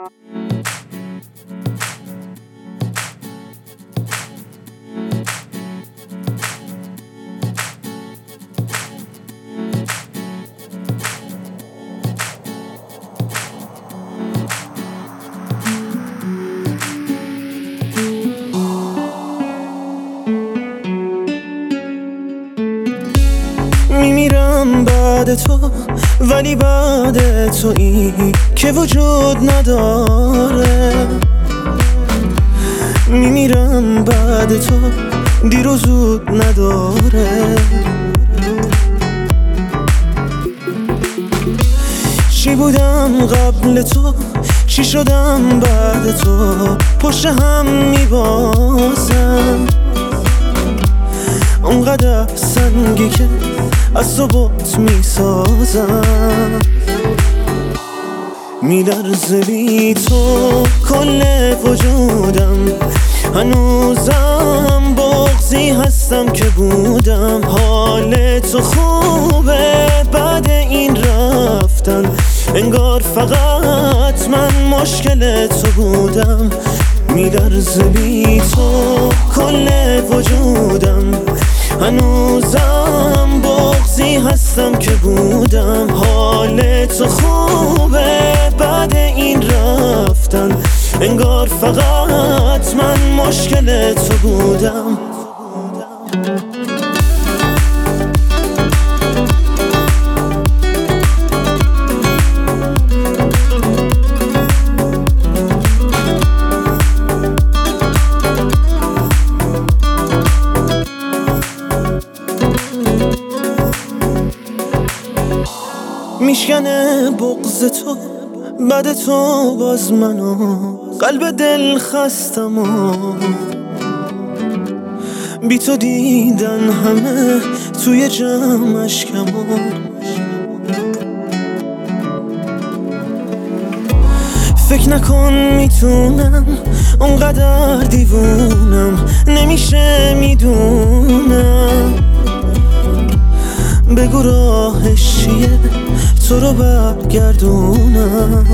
میمیرم بعد تو، ولی بعد تویی که وجود نداره. میمیرم بعد تو، دیر و زود نداره. چی بودم قبل تو، چی شدم بعد تو، پشت هم میبازم. اونقدر سنگی که از تو بوت میسازم. میلرزه بی تو کل وجودم، هنوزم بغضی هستم که بودم. حال تو خوبه بعد این رفتن، انگار فقط من مشکل تو بودم. میلرزه بی تو کل وجودم، هنوزم بغضی هستم که بودم. حال تو خوبه بعد این رفتن، انگار فقط من مشکل تو بودم. میشکنه بغض تو بعد تو باز منو، قلب دل خستم و بی تو دیدن همه توی جمعش کمان. فکر نکن میتونم، اونقدر دیوونم، نمیشه میدونم. بگو راهش چیه تو رو برگردونم.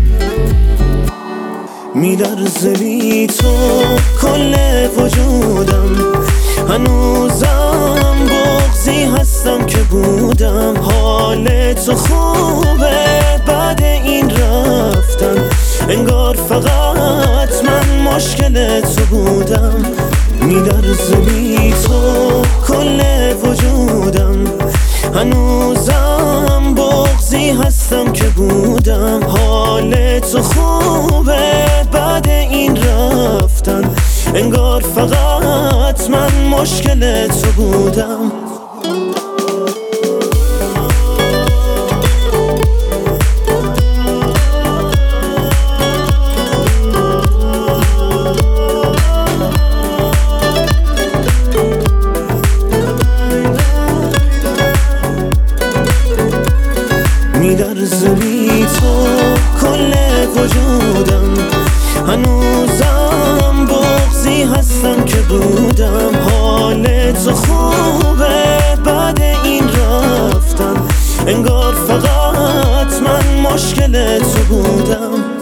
میلرزه بی تو کل وجودم، هنوزم بغضی هستم که بودم. حال تو خوبه بعد این رفتن، انگار فقط من مشکل تو بودم. میلرزه بی تو کل وجودم، هنوزم بغضی هستم که بودم. حال تو خوبه بعد این رفتن، انگار فقط من مشکل تو بودم. میلرزه بی تو کل وجودم، هنوزم بغضی هستم که بودم. حال تو خوبه بعد این رفتن، انگار فقط من مشکل تو بودم.